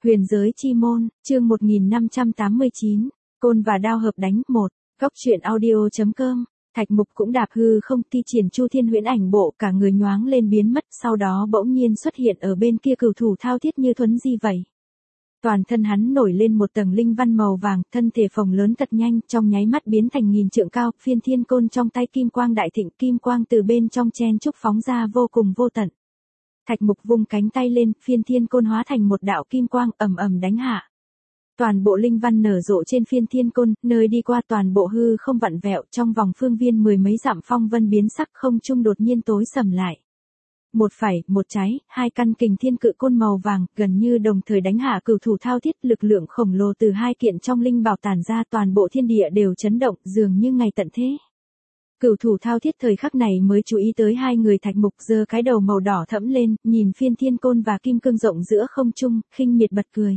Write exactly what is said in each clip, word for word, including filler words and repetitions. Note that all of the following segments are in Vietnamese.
Huyền giới chi môn, chương một nghìn năm trăm tám mươi chín, côn và đao hợp đánh, một, góc truyện audio.com, Thạch Mục cũng đạp hư không thi triển Chu Thiên Huyễn Ảnh Bộ, cả người nhoáng lên biến mất, sau đó bỗng nhiên xuất hiện ở bên kia cửu thủ thao thiết như thuấn di vậy. Toàn thân hắn nổi lên một tầng linh văn màu vàng, thân thể phồng lớn thật nhanh, trong nháy mắt biến thành nghìn trượng cao, phiên thiên côn trong tay kim quang đại thịnh, kim quang từ bên trong chen chúc phóng ra vô cùng vô tận. Thạch Mục vung cánh tay lên, phiên thiên côn hóa thành một đạo kim quang ầm ầm đánh hạ. Toàn bộ linh văn nở rộ trên phiên thiên côn, nơi đi qua toàn bộ hư không vặn vẹo, trong vòng phương viên mười mấy dặm phong vân biến sắc, không trung đột nhiên tối sầm lại. Một phải, một trái, hai căn kình thiên cự côn màu vàng, gần như đồng thời đánh hạ cửu thủ thao thiết, lực lượng khổng lồ từ hai kiện trong linh bảo tản ra, toàn bộ thiên địa đều chấn động, dường như ngày tận thế. Cửu thủ thao thiết thời khắc này mới chú ý tới hai người. Thạch Mục giơ cái đầu màu đỏ thẫm lên, nhìn phiên thiên côn và kim cương rộng giữa không trung, khinh miệt bật cười.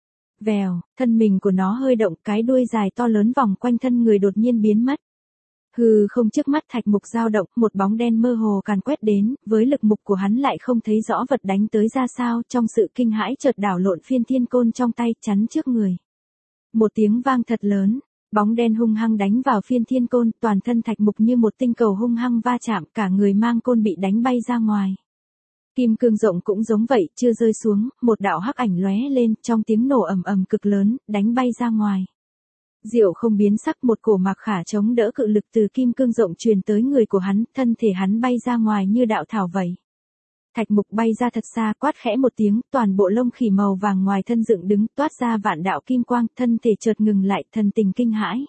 Vèo, thân mình của nó hơi động, cái đuôi dài to lớn vòng quanh thân người đột nhiên biến mất. Hư không trước mắt Thạch Mục dao động, một bóng đen mơ hồ càn quét đến, với lực mục của hắn lại không thấy rõ vật đánh tới ra sao, trong sự kinh hãi chợt đảo lộn phiên thiên côn trong tay, chắn trước người. Một tiếng vang thật lớn, bóng đen hung hăng đánh vào phiên thiên côn, toàn thân Thạch Mục như một tinh cầu hung hăng va chạm, cả người mang côn bị đánh bay ra ngoài. Kim cương rộng cũng giống vậy, chưa rơi xuống, một đạo hắc ảnh lóe lên, trong tiếng nổ ầm ầm cực lớn, đánh bay ra ngoài. Diệu không biến sắc, một cổ mạc khả chống đỡ cự lực từ kim cương rộng truyền tới người của hắn, thân thể hắn bay ra ngoài như đạo thảo vậy. Thạch Mục bay ra thật xa, quát khẽ một tiếng, toàn bộ lông khỉ màu vàng ngoài thân dựng đứng, toát ra vạn đạo kim quang, thân thể chợt ngừng lại, thần tình kinh hãi.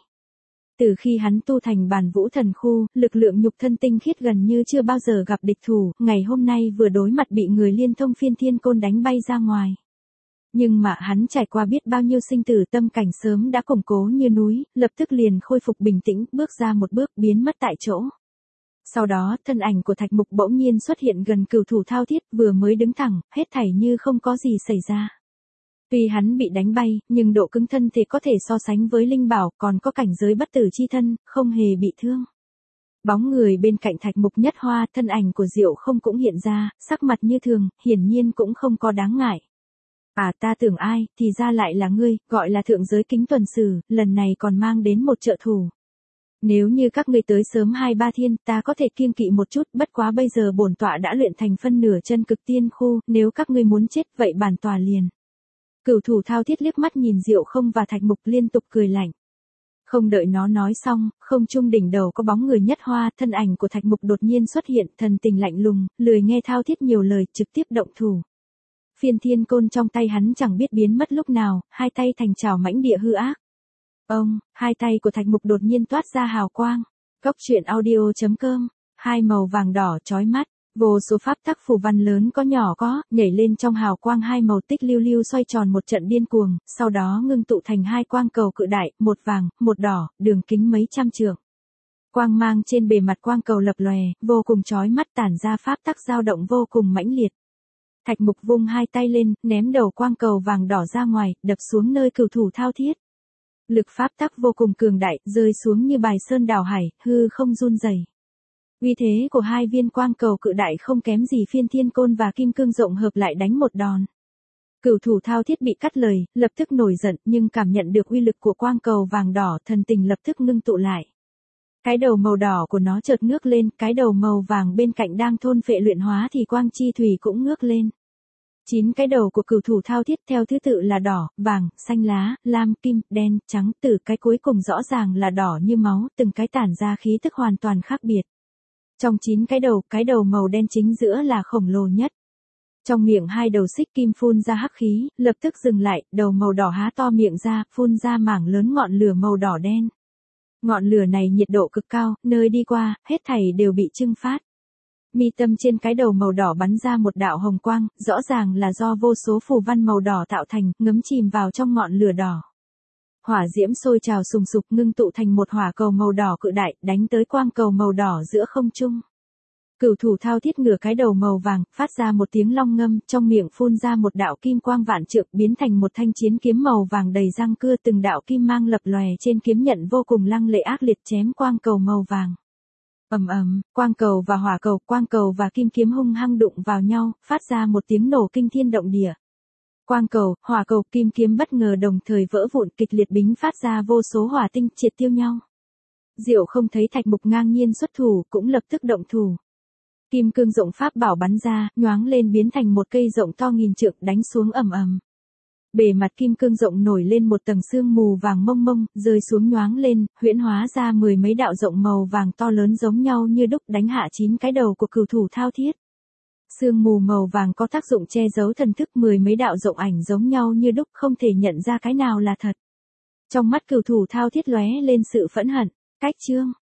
Từ khi hắn tu thành Bản Vũ Thần Khu, lực lượng nhục thân tinh khiết gần như chưa bao giờ gặp địch thủ, ngày hôm nay vừa đối mặt bị người liên thông phiên thiên côn đánh bay ra ngoài. Nhưng mà hắn trải qua biết bao nhiêu sinh tử, tâm cảnh sớm đã củng cố như núi, lập tức liền khôi phục bình tĩnh, bước ra một bước biến mất tại chỗ. Sau đó, thân ảnh của Thạch Mục bỗng nhiên xuất hiện gần cửu thủ thao thiết, vừa mới đứng thẳng, hết thảy như không có gì xảy ra. Tuy hắn bị đánh bay, nhưng độ cứng thân thể có thể so sánh với linh bảo, còn có cảnh giới bất tử chi thân, không hề bị thương. Bóng người bên cạnh Thạch Mục nhất hoa, thân ảnh của Diệu không cũng hiện ra, sắc mặt như thường, hiển nhiên cũng không có đáng ngại. À, ta tưởng ai, thì ra lại là ngươi, gọi là thượng giới kính tuần sử, lần này còn mang đến một trợ thủ. Nếu như các ngươi tới sớm hai ba thiên, ta có thể kiêng kỵ một chút, bất quá bây giờ bổn tọa đã luyện thành phân nửa chân cực tiên khu, nếu các ngươi muốn chết vậy bản tọa liền. Cửu thủ thao thiết liếc mắt nhìn Diệu không và Thạch Mục liên tục cười lạnh. Không đợi nó nói xong, không trung đỉnh đầu có bóng người nhất hoa, thân ảnh của Thạch Mục đột nhiên xuất hiện, thần tình lạnh lùng, lười nghe thao thiết nhiều lời, trực tiếp động thủ. Phiên thiên côn trong tay hắn chẳng biết biến mất lúc nào, hai tay thành chảo mãnh địa hư ác. Ông, hai tay của Thạch Mục đột nhiên toát ra hào quang. Góc truyện audio.com, hai màu vàng đỏ chói mắt, vô số pháp tắc phù văn lớn có nhỏ có, nhảy lên trong hào quang, hai màu tích lưu lưu xoay tròn một trận điên cuồng, sau đó ngưng tụ thành hai quang cầu cự đại, một vàng, một đỏ, đường kính mấy trăm trượng. Quang mang trên bề mặt quang cầu lập lòe, vô cùng chói mắt, tản ra pháp tắc dao động vô cùng mãnh liệt. Thạch Mục vung hai tay lên, ném đầu quang cầu vàng đỏ ra ngoài, đập xuống nơi cửu thủ thao thiết. Lực pháp tắc vô cùng cường đại, rơi xuống như bài sơn đảo hải, hư không run rẩy. Uy thế của hai viên quang cầu cự đại không kém gì phiên thiên côn và kim cương rộng hợp lại đánh một đòn. Cửu thủ thao thiết bị cắt lời, lập tức nổi giận, nhưng cảm nhận được uy lực của quang cầu vàng đỏ, thần tình lập tức ngưng tụ lại. Cái đầu màu đỏ của nó chợt ngước lên, cái đầu màu vàng bên cạnh đang thôn phệ luyện hóa thì quang chi thủy cũng ngước lên. Chín cái đầu của cửu thủ thao thiết theo thứ tự là đỏ, vàng, xanh lá, lam, kim, đen, trắng, tử, cái cuối cùng rõ ràng là đỏ như máu, từng cái tản ra khí tức hoàn toàn khác biệt. Trong chín cái đầu, cái đầu màu đen chính giữa là khổng lồ nhất. Trong miệng hai đầu xích kim phun ra hắc khí, lập tức dừng lại, đầu màu đỏ há to miệng ra, phun ra mảng lớn ngọn lửa màu đỏ đen. Ngọn lửa này nhiệt độ cực cao, nơi đi qua, hết thảy đều bị trưng phát. Mi tâm trên cái đầu màu đỏ bắn ra một đạo hồng quang, rõ ràng là do vô số phù văn màu đỏ tạo thành, ngấm chìm vào trong ngọn lửa đỏ. Hỏa diễm sôi trào sùng sục, ngưng tụ thành một hỏa cầu màu đỏ cự đại, đánh tới quang cầu màu đỏ giữa không trung. Cửu thủ thao thiết ngửa cái đầu màu vàng, phát ra một tiếng long ngâm, trong miệng phun ra một đạo kim quang vạn trượng, biến thành một thanh chiến kiếm màu vàng đầy răng cưa, từng đạo kim mang lập lòe trên kiếm nhận vô cùng lăng lệ ác liệt chém quang cầu màu vàng. Ầm ầm, quang cầu và hỏa cầu, quang cầu và kim kiếm hung hăng đụng vào nhau, phát ra một tiếng nổ kinh thiên động địa. Quang cầu, hỏa cầu, kim kiếm bất ngờ đồng thời vỡ vụn, kịch liệt bính phát ra vô số hỏa tinh triệt tiêu nhau. Diệu không thấy Thạch Mục ngang nhiên xuất thủ, cũng lập tức động thủ. Kim cương rộng pháp bảo bắn ra, nhoáng lên biến thành một cây rộng to nghìn trượng đánh xuống ầm ầm. Bề mặt kim cương rộng nổi lên một tầng sương mù vàng mông mông, rơi xuống nhoáng lên, huyễn hóa ra mười mấy đạo rộng màu vàng to lớn giống nhau như đúc đánh hạ chín cái đầu của cửu thủ Thao Thiết. Sương mù màu vàng có tác dụng che giấu thần thức, mười mấy đạo rộng ảnh giống nhau như đúc không thể nhận ra cái nào là thật. Trong mắt cửu thủ Thao Thiết lóe lên sự phẫn hận, cách chương.